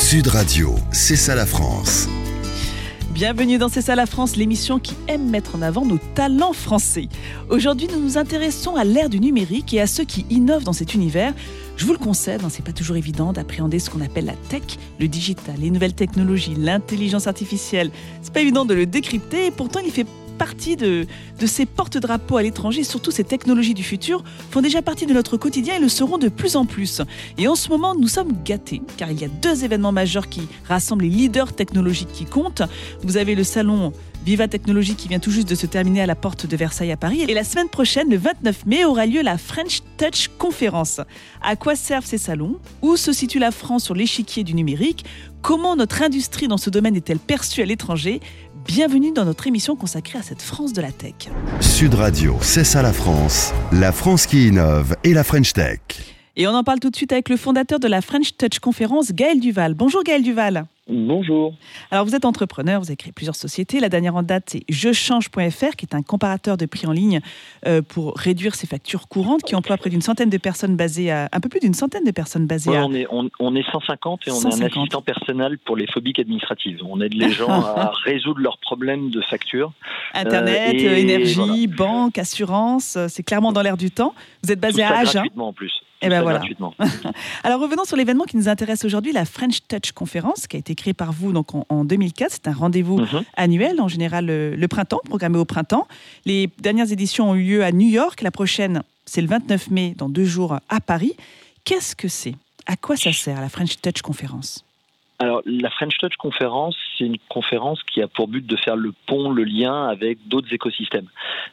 Sud Radio, c'est ça la France. Bienvenue dans C'est ça la France, l'émission qui aime mettre en avant nos talents français. Aujourd'hui, nous nous intéressons à l'ère du numérique et à ceux qui innovent dans cet univers. Je vous le concède, c'est pas toujours évident d'appréhender ce qu'on appelle la tech, le digital, les nouvelles technologies, l'intelligence artificielle. C'est pas évident de le décrypter et pourtant il fait partie de ces porte-drapeaux à l'étranger. Surtout ces technologies du futur font déjà partie de notre quotidien et le seront de plus en plus. Et en ce moment, nous sommes gâtés car il y a 2 événements majeurs qui rassemblent les leaders technologiques qui comptent. Vous avez le salon Viva Technologie qui vient tout juste de se terminer à la porte de Versailles à Paris. Et la semaine prochaine, le 29 mai, aura lieu la French Touch Conference. À quoi servent ces salons ? Où se situe la France sur l'échiquier du numérique ? Comment notre industrie dans ce domaine est-elle perçue à l'étranger ? Bienvenue dans notre émission consacrée à cette France de la tech. Sud Radio, c'est ça la France qui innove et la French Tech. Et on en parle tout de suite avec le fondateur de la French Touch Conference, Gaël Duval. Bonjour Gaël Duval. Bonjour. Alors vous êtes entrepreneur, vous avez créé plusieurs sociétés. La dernière en date, c'est jechange.fr, qui est un comparateur de prix en ligne pour réduire ses factures courantes, qui emploie près d'une centaine de personnes basées à... Un peu plus d'une centaine de personnes basées à... On est 150 et on 150. est un assistant personnel pour les phobiques administratives. On aide les gens à résoudre leurs problèmes de facture. Internet, énergie, voilà. Banque, assurance, c'est clairement dans l'air du temps. Vous êtes basé à Agen. Gratuitement en plus. Et ben voilà. Alors revenons sur l'événement qui nous intéresse aujourd'hui, la French Touch Conference, qui a été créée par vous donc en 2004. C'est un rendez-vous annuel, en général le printemps, programmé au printemps. Les dernières éditions ont eu lieu à New York. La prochaine, c'est le 29 mai, dans 2 jours, à Paris. Qu'est-ce que c'est ? À quoi ça sert, la French Touch Conference ? Alors, la French Touch Conference, c'est une conférence qui a pour but de faire le pont, le lien avec d'autres écosystèmes.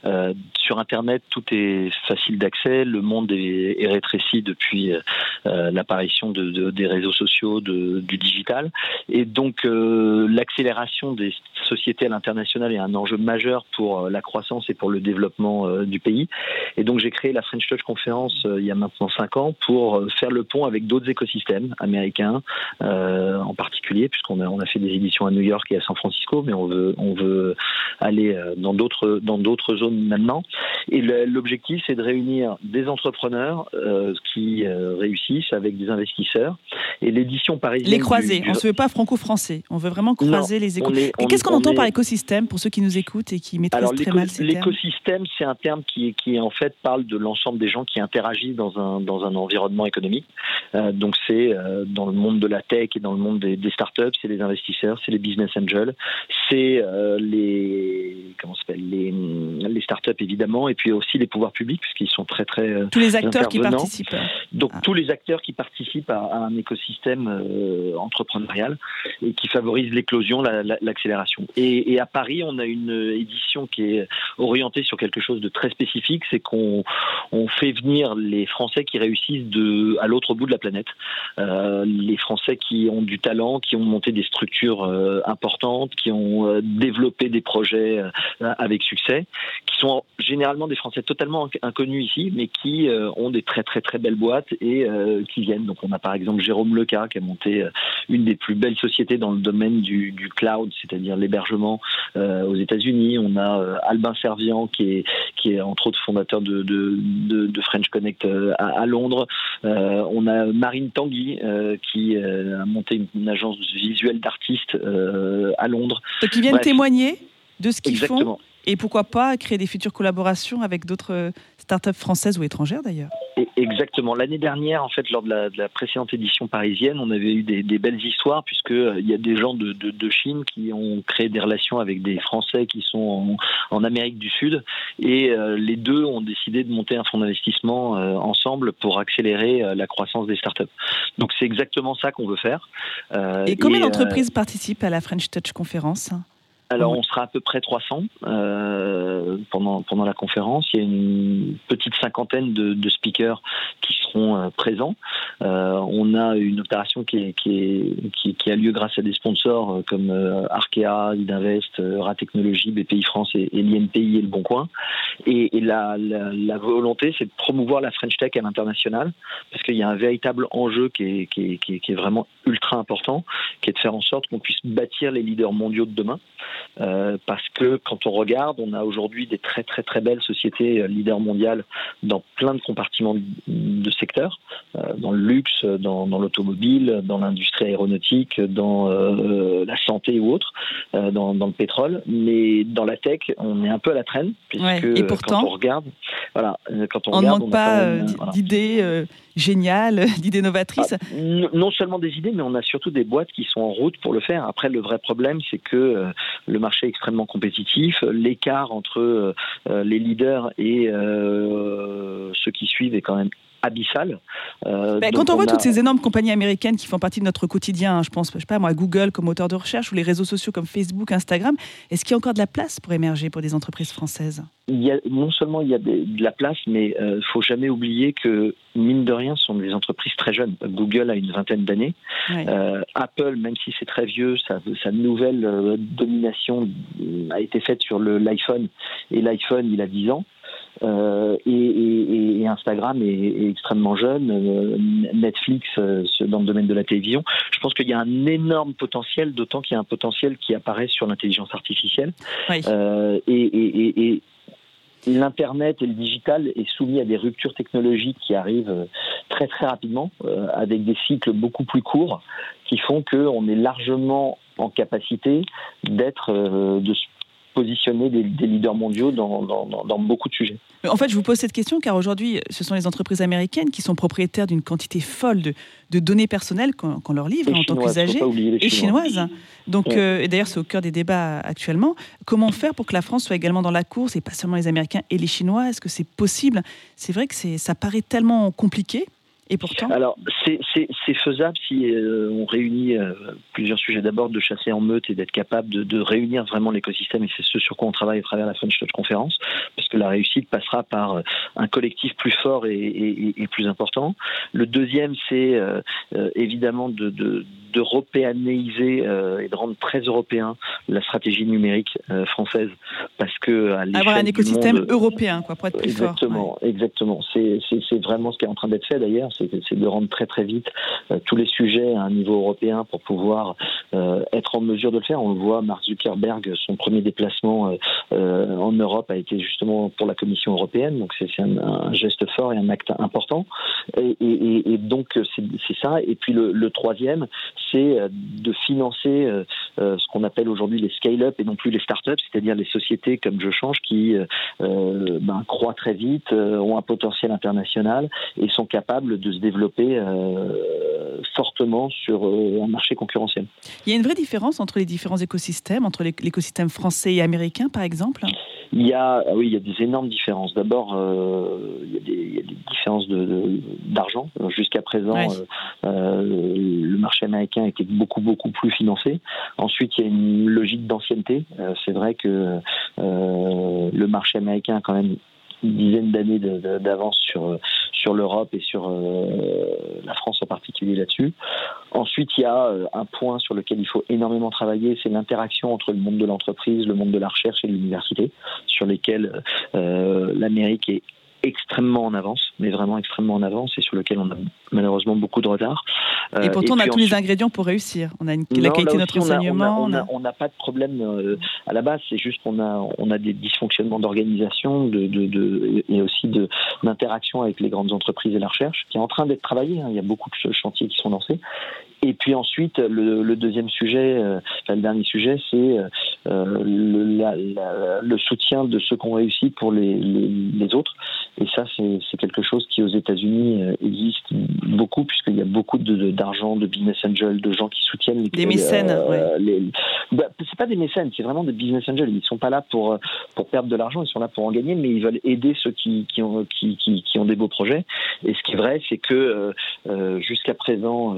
Sur Internet, tout est facile d'accès. Le monde est rétréci depuis l'apparition des réseaux sociaux, du digital. Et donc, l'accélération des sociétés à l'international est un enjeu majeur pour la croissance et pour le développement du pays. Et donc, j'ai créé la French Touch Conference il y a maintenant 5 ans pour faire le pont avec d'autres écosystèmes américains, en particulier, puisqu'on a fait des éditions à New York et à San Francisco, mais on veut aller dans d'autres zones maintenant. Et l'objectif, c'est de réunir des entrepreneurs qui réussissent avec des investisseurs. Et l'édition parisienne... Les croiser, on ne se veut pas franco-français, on veut vraiment croiser les écosystèmes. Et qu'est-ce qu'on entend par écosystème, pour ceux qui nous écoutent et qui maîtrisent très mal ces termes ? L'écosystème, c'est un terme qui en fait parle de l'ensemble des gens qui interagissent dans un environnement économique. Donc c'est dans le monde de la tech et dans le monde des startups, c'est les investisseurs, c'est les business angels, c'est les startups évidemment, et puis aussi les pouvoirs publics, puisqu'ils sont très tous les acteurs qui participent. Donc tous les acteurs qui participent à un écosystème entrepreneurial et qui favorise l'éclosion, l'accélération. Et à Paris, on a une édition qui est orientée sur quelque chose de très spécifique, c'est qu'on fait venir les Français qui réussissent à l'autre bout de la planète, les Français qui ont du talent, qui ont monté des structures importantes, qui ont développé des projets avec succès, qui sont généralement des Français totalement inconnus ici, mais qui ont des très très très belles boîtes et qui viennent. Donc on a par exemple Jérôme Leca qui a monté une des plus belles sociétés dans le domaine du cloud, c'est-à-dire l'hébergement aux États-Unis. On a Albin Servian qui est entre autres fondateur de French Connect à Londres. On a Marine Tanguy qui a monté une agence visuelle d'artistes à Londres. Donc ils viennent témoigner de ce qu'ils Exactement. font et pourquoi pas créer des futures collaborations avec d'autres startups françaises ou étrangères d'ailleurs. Exactement. L'année dernière, en fait, lors de la précédente édition parisienne, on avait eu des belles histoires puisqu'il y a des gens de Chine qui ont créé des relations avec des Français qui sont en Amérique du Sud et les deux ont décidé de monter un fonds d'investissement ensemble pour accélérer la croissance des startups. Donc c'est exactement ça qu'on veut faire. Et combien d'entreprises participent à la French Touch Conference ? Alors, on sera à peu près 300 pendant la conférence. Il y a une petite cinquantaine de speakers qui seront présents. On a une opération qui a lieu grâce à des sponsors comme Arkea, Idinvest, Ratechnologie, BPI France et l'INPI et Le Bon Coin. Et la volonté, c'est de promouvoir la French Tech à l'international, parce qu'il y a un véritable enjeu qui est vraiment ultra important, qui est de faire en sorte qu'on puisse bâtir les leaders mondiaux de demain. parce que quand on regarde, on a aujourd'hui des très très très belles sociétés leaders mondiales dans plein de compartiments de secteurs, dans le luxe, dans l'automobile, dans l'industrie aéronautique, dans la santé ou autre, dans le pétrole, mais dans la tech, on est un peu à la traîne, puisque et pourtant, quand on regarde, on ne manque pas d'idées géniales, d'idées novatrices. Non seulement des idées, mais on a surtout des boîtes qui sont en route pour le faire. Après, le vrai problème, c'est que le marché est extrêmement compétitif, l'écart entre les leaders et ceux qui suivent est quand même abyssal. Quand on voit toutes ces énormes compagnies américaines qui font partie de notre quotidien, je pense, à Google comme moteur de recherche ou les réseaux sociaux comme Facebook, Instagram, est-ce qu'il y a encore de la place pour émerger pour des entreprises françaises ? Non seulement il y a de la place, mais il ne faut jamais oublier que, mine de rien, ce sont des entreprises très jeunes. Google a une 20aine d'années. Ouais. Apple, même si c'est très vieux, sa nouvelle domination a été faite sur l'iPhone. Et l'iPhone, il a 10 ans. Et Instagram est extrêmement jeune, Netflix dans le domaine de la télévision. Je pense qu'il y a un énorme potentiel, d'autant qu'il y a un potentiel qui apparaît sur l'intelligence artificielle. Oui. Et l'Internet et le digital est soumis à des ruptures technologiques qui arrivent très très rapidement, avec des cycles beaucoup plus courts, qui font qu'on est largement en capacité de se positionner des leaders mondiaux dans beaucoup de sujets. En fait, je vous pose cette question car aujourd'hui, ce sont les entreprises américaines qui sont propriétaires d'une quantité folle de données personnelles qu'on leur livre en tant qu'usagers, et chinoises. Donc, et d'ailleurs, c'est au cœur des débats actuellement. Comment faire pour que la France soit également dans la course, et pas seulement les Américains et les Chinois ? Est-ce que c'est possible ? C'est vrai que ça paraît tellement compliqué. Et pourtant ? Alors, c'est faisable si on réunit plusieurs sujets. D'abord, de chasser en meute et d'être capable de réunir vraiment l'écosystème. Et c'est ce sur quoi on travaille à travers la French Touch Conférence. Parce que la réussite passera par un collectif plus fort et plus important. Le deuxième, c'est évidemment d'européaniser et de rendre très européen la stratégie numérique française. Parce que à l'échelle avoir un écosystème monde, européen, pour être plus fort. Exactement. C'est vraiment ce qui est en train d'être fait d'ailleurs. C'est de rendre très très vite tous les sujets à un niveau européen pour pouvoir être en mesure de le faire. On le voit, Mark Zuckerberg, son premier déplacement en Europe a été justement pour la Commission européenne, donc c'est un geste fort et un acte important. Et donc c'est ça. Et puis le troisième, c'est de financer ce qu'on appelle aujourd'hui les scale-up et non plus les start-up, c'est-à-dire les sociétés comme Je Change qui croient très vite, ont un potentiel international et sont capables de se développer fortement sur un marché concurrentiel. Il y a une vraie différence entre les différents écosystèmes, entre l'écosystème français et américain, par exemple ? Il y a des énormes différences. D'abord, il y a des différences d'argent. Jusqu'à présent, le marché américain était beaucoup plus financé. Ensuite, il y a une logique d'ancienneté. C'est vrai que le marché américain a quand même une dizaine d'années d'avance sur l'Europe et sur la France en particulier là-dessus. Ensuite, il y a un point sur lequel il faut énormément travailler, c'est l'interaction entre le monde de l'entreprise, le monde de la recherche et l'université, sur lesquels l'Amérique est extrêmement en avance, mais vraiment extrêmement en avance, et sur lequel on a malheureusement beaucoup de retard. Et pourtant, on a tous les ingrédients pour réuir. On a la qualité de notre enseignement. On n'a pas de problème à la base, c'est juste qu'on a des dysfonctionnements d'organisation et aussi d'interaction avec les grandes entreprises et la recherche, qui est en train d'être travaillé. Il y a beaucoup de chantiers qui sont lancés. Et puis ensuite, le deuxième sujet, le dernier sujet, c'est le soutien de ceux qui ont réussi pour les autres. Et ça, c'est quelque chose qui, aux États-Unis, existe beaucoup, puisqu'il y a beaucoup d'argent, de business angels, de gens qui soutiennent des mécènes. C'est pas des mécènes, c'est vraiment des business angels. Ils sont pas là pour perdre de l'argent, ils sont là pour en gagner, mais ils veulent aider ceux qui ont des beaux projets. Et ce qui est vrai, c'est que jusqu'à présent,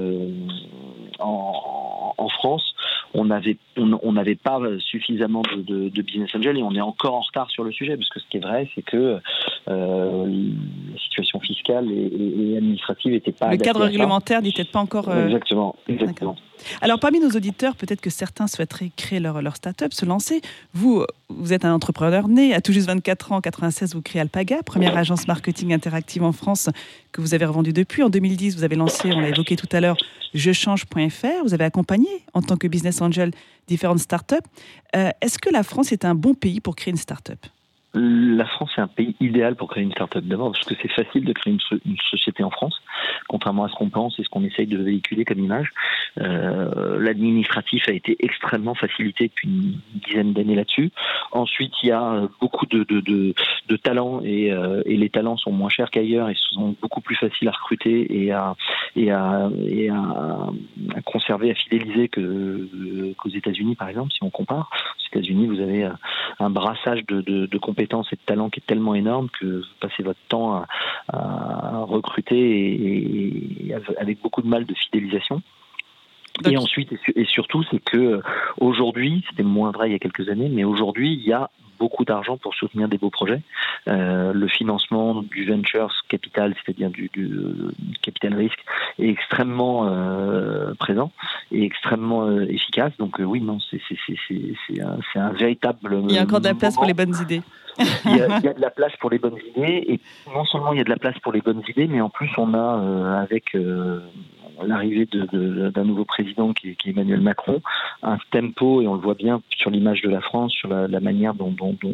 en France, on n'avait pas suffisamment de business angels, et on est encore en retard sur le sujet, parce que ce qui est vrai, c'est que la situation fiscale et administrative n'était pas adaptée. Le cadre réglementaire n'était pas encore... Exactement. Alors, parmi nos auditeurs, peut-être que certains souhaiteraient créer leur start-up, se lancer. Vous êtes un entrepreneur né, à tout juste 24 ans, en 96, vous créez Alpaga, première agence marketing interactive en France que vous avez revendue depuis. En 2010, vous avez lancé, on l'a évoqué tout à l'heure, jechange.fr. Vous avez accompagné, en tant que business angel, différentes start-up. Est-ce que la France est un bon pays pour créer une start-up ? La France est un pays idéal pour créer une start-up. D'abord parce que c'est facile de créer une société en France, contrairement à ce qu'on pense et ce qu'on essaye de véhiculer comme image. L'administratif a été extrêmement facilité depuis une dizaine d'années là-dessus. Ensuite, il y a beaucoup de talents et les talents sont moins chers qu'ailleurs et sont beaucoup plus faciles à recruter et à conserver, à fidéliser qu'aux États-Unis, par exemple, si on compare. Aux États-Unis, vous avez un brassage de compétences et de talents qui est tellement énorme que vous passez votre temps à recruter et avec beaucoup de mal de fidélisation. Et ensuite, et surtout, c'est que aujourd'hui, c'était moins vrai il y a quelques années, mais aujourd'hui, il y a beaucoup d'argent pour soutenir des beaux projets. Le financement du venture capital, c'est-à-dire du capital risque, est extrêmement présent et extrêmement efficace. Donc oui, non, c'est un véritable... Il y a encore de la place pour les bonnes idées. Il y a de la place pour les bonnes idées, et non seulement il y a de la place pour les bonnes idées, mais en plus on a, avec l'arrivée d'un nouveau président qui est Emmanuel Macron, un tempo, et on le voit bien sur l'image de la France, sur la manière dont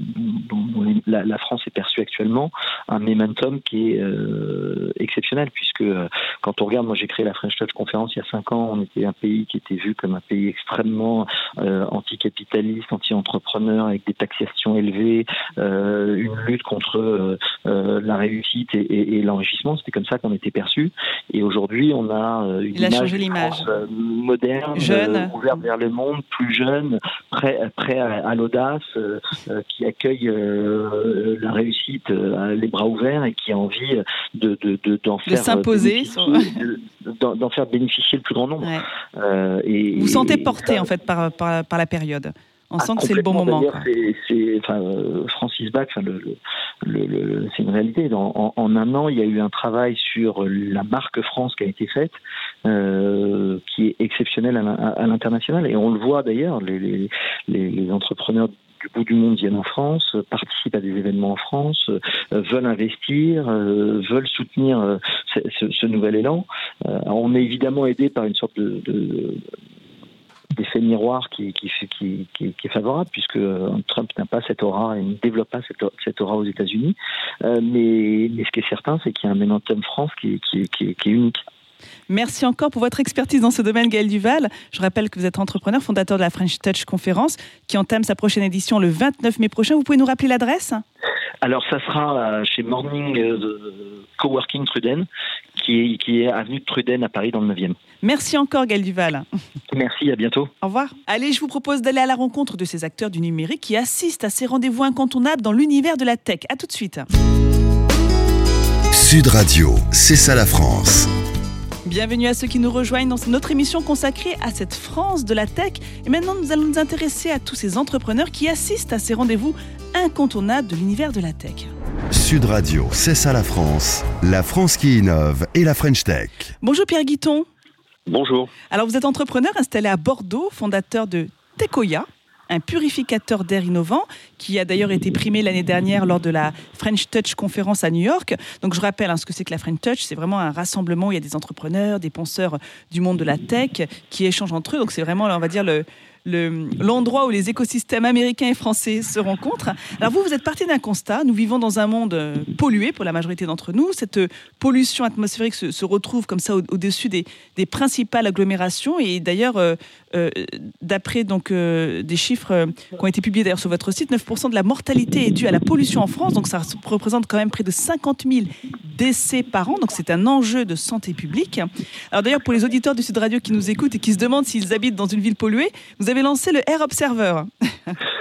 la France est perçue actuellement, un momentum qui est exceptionnel, puisque quand on regarde, moi j'ai créé la French Touch Conférence il y a 5 ans, on était un pays qui était vu comme un pays extrêmement anticapitaliste, anti-entrepreneur, avec des taxations élevées, une lutte contre la réussite et l'enrichissement. C'était comme ça qu'on était perçu. Et aujourd'hui, on a une image moderne, ouverte vers le monde, plus jeune, prêt à l'audace, qui accueille la réussite les bras ouverts et qui a envie d'en faire s'imposer, d'en faire bénéficier le plus grand nombre. Ouais. Vous sentez porté en fait par la période. On sent que c'est le bon moment. Francis Bach, c'est une réalité. En un an, il y a eu un travail sur la marque France qui a été faite, qui est exceptionnelle à l'international. Et on le voit d'ailleurs, les entrepreneurs du bout du monde viennent en France, participent à des événements en France, veulent investir, veulent soutenir ce nouvel élan. On est évidemment aidé par une sorte d'effet miroir qui est favorable, puisque Trump n'a pas cette aura et ne développe pas cette aura aux États-Unis. Mais ce qui est certain, c'est qu'il y a un momentum France qui est unique. Merci encore pour votre expertise dans ce domaine, Gaël Duval. Je rappelle que vous êtes entrepreneur, fondateur de la French Touch Conférence, qui entame sa prochaine édition le 29 mai prochain. Vous pouvez nous rappeler l'adresse ? Alors, ça sera chez Morning Coworking Truden, qui est avenue de Truden à Paris, dans le 9e. Merci encore, Gaël Duval. Merci, à bientôt. Au revoir. Allez, je vous propose d'aller à la rencontre de ces acteurs du numérique qui assistent à ces rendez-vous incontournables dans l'univers de la tech. À tout de suite. Sud Radio, c'est ça la France. Bienvenue à ceux qui nous rejoignent dans notre émission consacrée à cette France de la tech. Et maintenant, nous allons nous intéresser à tous ces entrepreneurs qui assistent à ces rendez-vous incontournables de l'univers de la tech. Sud Radio, c'est ça la France qui innove et la French Tech. Bonjour Pierre Guiton. Bonjour. Alors vous êtes entrepreneur installé à Bordeaux, fondateur de Tekoya, un purificateur d'air innovant qui a d'ailleurs été primé l'année dernière lors de la French Touch Conférence à New York. Donc je rappelle ce que c'est que la French Touch, c'est vraiment un rassemblement où il y a des entrepreneurs, des penseurs du monde de la tech qui échangent entre eux. Donc c'est vraiment, on va dire, l'endroit où les écosystèmes américains et français se rencontrent. Alors vous êtes parti d'un constat. Nous vivons dans un monde pollué pour la majorité d'entre nous. Cette pollution atmosphérique se retrouve comme ça au-dessus des principales agglomérations. Et d'ailleurs, d'après des chiffres qui ont été publiés d'ailleurs sur votre site, 9% de la mortalité est due à la pollution en France. Donc ça représente quand même près de 50 000 décès par an. Donc c'est un enjeu de santé publique. Alors d'ailleurs, pour les auditeurs du Sud Radio qui nous écoutent et qui se demandent s'ils habitent dans une ville polluée, vous avez lancé le Air Observer.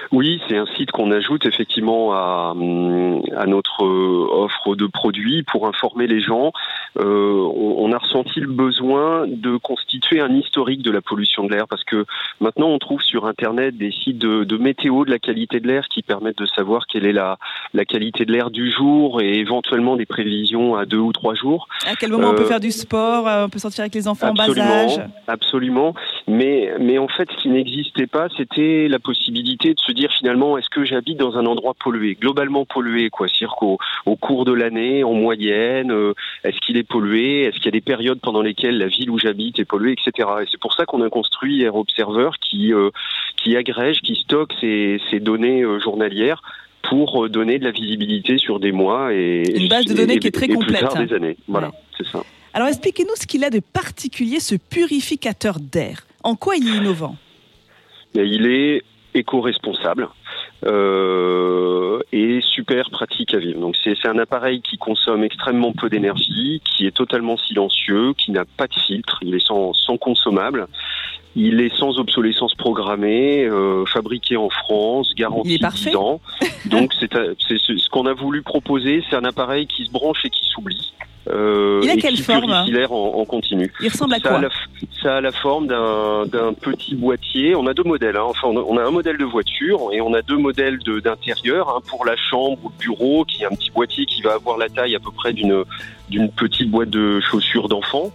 Oui, c'est un site qu'on ajoute effectivement à notre offre de produits pour informer les gens. On a ressenti le besoin de constituer un historique de la pollution de l'air parce que maintenant on trouve sur Internet des sites de météo de la qualité de l'air qui permettent de savoir quelle est la qualité de l'air du jour et éventuellement des prévisions à 2 ou 3 jours. À quel moment on peut faire du sport, on peut sortir avec les enfants en bas âge? Absolument. Mais en fait, ce qui n'existait pas, c'était la possibilité de se dire finalement, est-ce que j'habite dans un endroit pollué, globalement pollué, quoi, c'est-à-dire qu'au cours de l'année, en moyenne, est-ce qu'il est pollué, est-ce qu'il y a des périodes pendant lesquelles la ville où j'habite est polluée, etc. Et c'est pour ça qu'on a construit Air Observer qui agrège, qui stocke ces données journalières pour donner de la visibilité sur des mois et une base de données qui est très complète. Plus tard des années. Voilà, c'est ça. Alors expliquez-nous ce qu'il a de particulier, ce purificateur d'air. En quoi il est innovant? Il est éco-responsable et super pratique à vivre. Donc c'est un appareil qui consomme extrêmement peu d'énergie, qui est totalement silencieux, qui n'a pas de filtre, il est sans consommable. Il est sans obsolescence programmée, fabriqué en France, garanti 10 ans. Donc c'est ce qu'on a voulu proposer, c'est un appareil qui se branche et qui s'oublie. Il a quelle forme en continu. Il ressemble à quoi? Ça a la forme d'un petit boîtier. On a 2 modèles. Enfin, on a un modèle de voiture et on a 2 modèles d'intérieur. Un pour la chambre ou le bureau, qui est un petit boîtier qui va avoir la taille à peu près d'une petite boîte de chaussures d'enfant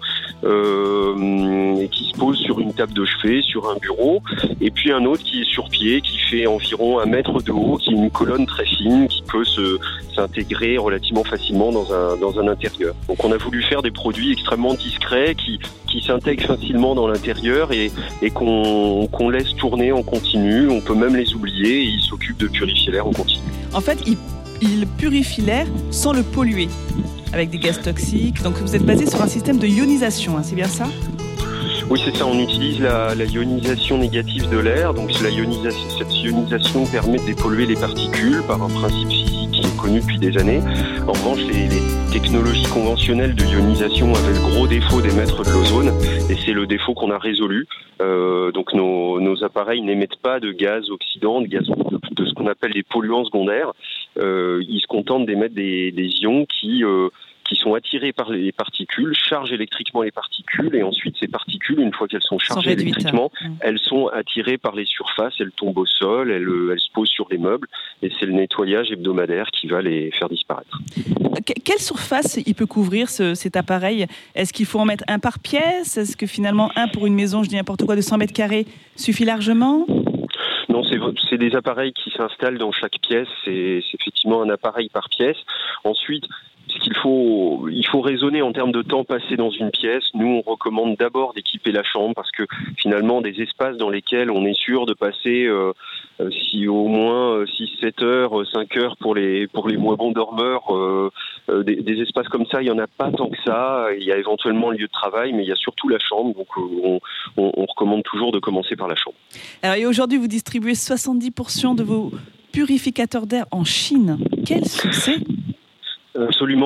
et qui se pose sur une table de chevet, sur un bureau. Et puis un autre qui est sur pied, qui fait environ 1 mètre de haut, qui est une colonne très fine, qui peut s'intégrer relativement facilement dans un intérieur. Donc on a voulu faire des produits extrêmement discrets qui s'intègrent facilement dans l'intérieur et qu'on laisse tourner en continu. On peut même les oublier et ils s'occupent de purifier l'air en continu. En fait, il purifie l'air sans le polluer, avec des gaz toxiques. Donc vous êtes basé sur un système de ionisation, hein, c'est bien ça? Oui, c'est ça. On utilise la ionisation négative de l'air. Donc cette ionisation permet de dépolluer les particules par un principe physique qui est connu depuis des années. En revanche, les technologies conventionnelles de ionisation avaient le gros défaut d'émettre de l'ozone, et c'est le défaut qu'on a résolu. Donc nos appareils n'émettent pas de gaz oxydants, de ce qu'on appelle des polluants secondaires. Ils se contentent d'émettre des ions qui sont attirés par les particules, chargent électriquement les particules, et ensuite ces particules, une fois qu'elles sont chargées électriquement, elles sont attirées par les surfaces, elles tombent au sol, elles se posent sur les meubles, et c'est le nettoyage hebdomadaire qui va les faire disparaître. Quelle surface il peut couvrir cet appareil? Est-ce qu'il faut en mettre un par pièce? Est-ce que finalement un pour une maison, je dis n'importe quoi, de 100 mètres carrés suffit largement? Non, c'est des appareils qui s'installent dans chaque pièce, c'est effectivement un appareil par pièce. Ensuite, il faut raisonner en termes de temps passé dans une pièce. Nous, on recommande d'abord d'équiper la chambre parce que finalement, des espaces dans lesquels on est sûr de passer si au moins 6-7 heures, 5 heures pour les moins bons dormeurs, des espaces comme ça, il n'y en a pas tant que ça. Il y a éventuellement le lieu de travail, mais il y a surtout la chambre. Donc, on recommande toujours de commencer par la chambre. Alors, et aujourd'hui, vous distribuez 70% de vos purificateurs d'air en Chine. Quel succès! Absolument.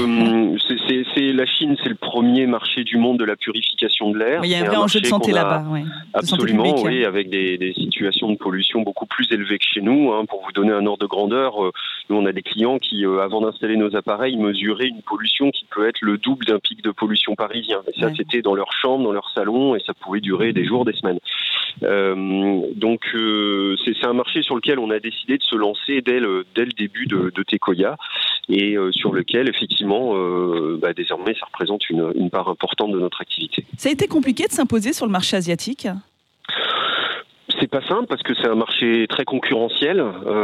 La Chine, c'est le premier marché du monde de la purification de l'air. Il y a un vrai enjeu de santé là-bas. Ouais. Absolument, oui, avec des situations de pollution beaucoup plus élevées que chez nous. Pour vous donner un ordre de grandeur, nous, on a des clients qui, avant d'installer nos appareils, mesuraient une pollution qui peut être le double d'un pic de pollution parisien. Et ça, c'était dans leur chambre, dans leur salon, et ça pouvait durer des jours, des semaines. Donc, c'est un marché sur lequel on a décidé de se lancer dès le début de Tekoya, et sur lequel, effectivement, désormais, ça représente une part importante de notre activité. Ça a été compliqué de s'imposer sur le marché asiatique ? C'est pas simple parce que c'est un marché très concurrentiel.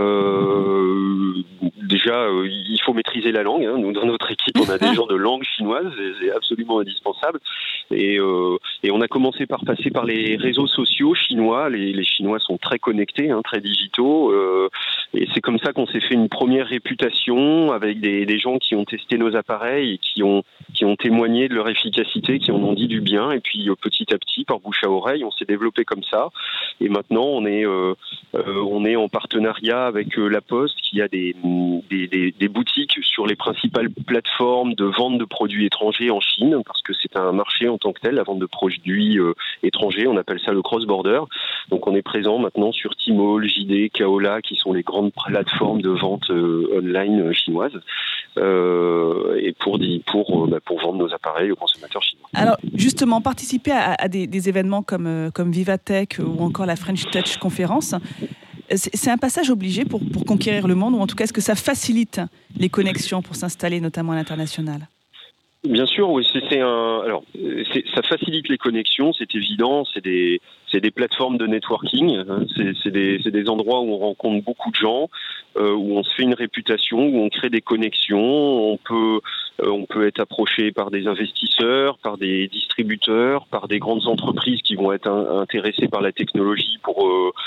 Déjà, il faut maîtriser la langue. Nous, dans notre équipe, on a des gens de langue chinoise, c'est absolument indispensable. Et on a commencé par passer par les réseaux sociaux chinois. Les Chinois sont très connectés, très digitaux. Et c'est comme ça qu'on s'est fait une première réputation avec des gens qui ont testé nos appareils et qui ont témoigné de leur efficacité, qui en ont dit du bien. Et puis petit à petit, par bouche à oreille, on s'est développé comme ça. Et maintenant, on est en partenariat avec La Poste, qui a des boutiques sur les principales plateformes plateforme de vente de produits étrangers en Chine, parce que c'est un marché en tant que tel, la vente de produits étrangers, on appelle ça le cross-border. Donc on est présent maintenant sur Tmall, JD, Kaola, qui sont les grandes plateformes de vente online chinoises, et pour vendre nos appareils aux consommateurs chinois. Alors justement, participer à des événements comme Vivatech ou encore la French Touch Conférence, c'est un passage obligé pour conquérir le monde, ou en tout cas, est-ce que ça facilite les connexions pour s'installer notamment à l'international ? Bien sûr, oui. Ça facilite les connexions, c'est évident. C'est des plateformes de networking. Hein. C'est des endroits où on rencontre beaucoup de gens, où on se fait une réputation, où on crée des connexions. On peut être approché par des investisseurs, par des distributeurs, par des grandes entreprises qui vont être intéressées par la technologie pour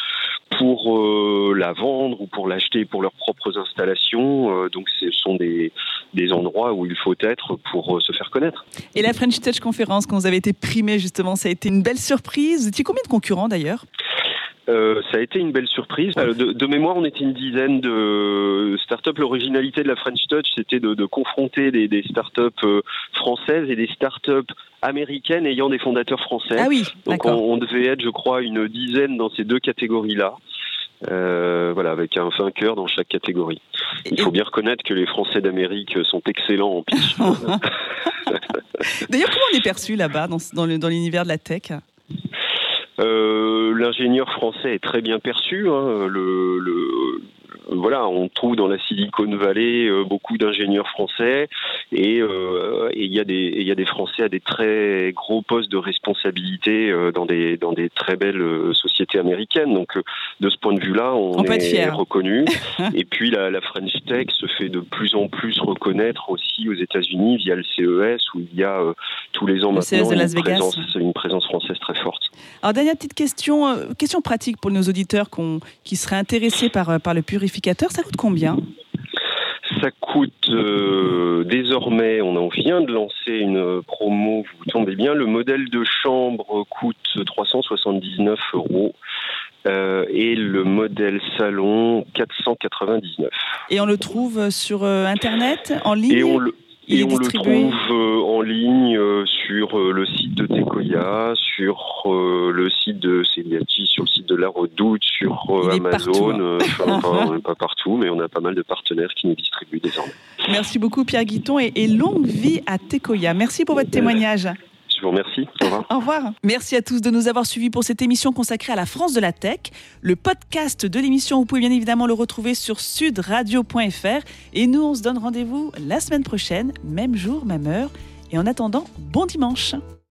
la vendre ou pour l'acheter pour leurs propres installations. Donc ce sont des endroits où il faut être pour se faire connaître. Et la French Touch Conférence, quand vous avez été primé justement, ça a été une belle surprise. Vous étiez combien de concurrents d'ailleurs ? Ça a été une belle surprise. De mémoire, on était une dizaine de startups. L'originalité de la French Touch, c'était de confronter des startups françaises et des startups américaines ayant des fondateurs français. Ah oui, donc on devait être, je crois, une dizaine dans ces deux catégories-là. Avec un vainqueur dans chaque catégorie. Il faut bien reconnaître que les Français d'Amérique sont excellents en pitch. D'ailleurs, comment on est perçu là-bas, dans l'univers de la tech ? L'ingénieur français est très bien perçu. Hein. On trouve dans la Silicon Valley beaucoup d'ingénieurs français et il y a des Français à des très gros postes de responsabilité dans des très belles sociétés américaines. Donc de ce point de vue-là, on est reconnu. Et puis la French Tech se fait de plus en plus reconnaître aussi aux États-Unis via le CES, où il y a tous les ans maintenant une présence française très forte. Alors dernière petite question pratique pour nos auditeurs qui seraient intéressés par le purificateur, ça coûte combien ? Ça coûte désormais, on vient de lancer une promo, vous tombez bien, le modèle de chambre coûte 379 €. Et le modèle salon 499. Et on le trouve sur Internet, en ligne ? Et on le trouve en ligne sur le site de Tekoya, sur le site de Celiati, sur le site de La Redoute, sur Amazon. On n'est pas partout, mais on a pas mal de partenaires qui nous distribuent désormais. Merci beaucoup Pierre Guiton et longue vie à Tekoya. Merci pour votre témoignage. Je vous remercie. Au revoir. Au revoir. Merci à tous de nous avoir suivis pour cette émission consacrée à la France de la tech. Le podcast de l'émission, vous pouvez bien évidemment le retrouver sur sudradio.fr. Et nous, on se donne rendez-vous la semaine prochaine, même jour, même heure. Et en attendant, bon dimanche.